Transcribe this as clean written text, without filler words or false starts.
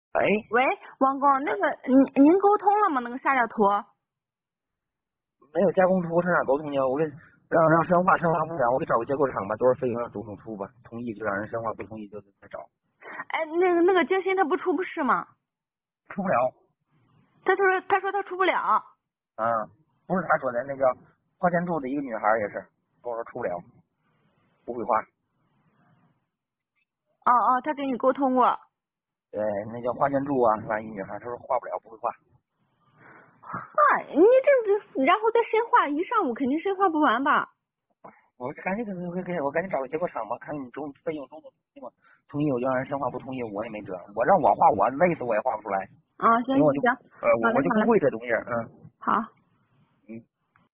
哎， 喂，王工，那个您沟通了吗？那个下架图？ 没有加工图，上哪沟通去？我给让深化不了，我给找个结构厂吧，多少费用让总统出吧，同意就让人深化，不同意就再找。 哎，那个建新他不出不是吗？ 出不了。 他说他出不了。 啊，不是他说的，那叫花钱住的一个女孩也是，跟我说出不了，不会画。 哦哦，他跟你沟通过。 对，那叫花钱住啊，是吧？一女孩，她说画不了，不会画。 嗨，你这然后再深化一上午，肯定深化不完吧？ 我赶紧我赶紧找个结构厂吧，看看你费用中的同意我就让人深化，不同意我也没辙。我让我画，我累死我也画不出来， 啊，行因为行行，好嘞我就不好嘞， 会这东西。嗯。 好。